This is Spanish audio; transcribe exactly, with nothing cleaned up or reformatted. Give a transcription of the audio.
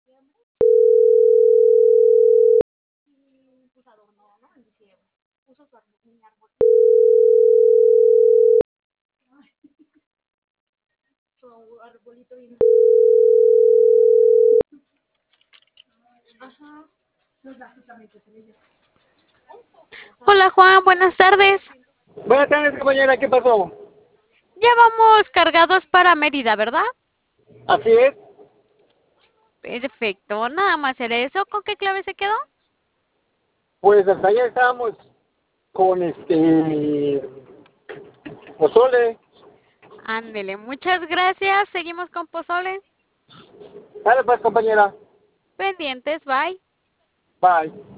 Hola Juan, buenas tardes. Buenas tardes, compañera, ¿qué pasó? Ya vamos cargados para Mérida, ¿verdad? Así es, Perfecto, nada más era eso. ¿Con qué clave se quedó? pues hasta allá estábamos con este pozole. Ándele, muchas gracias. Seguimos con Pozole. Dale pues, compañera, Pendientes, bye. bye.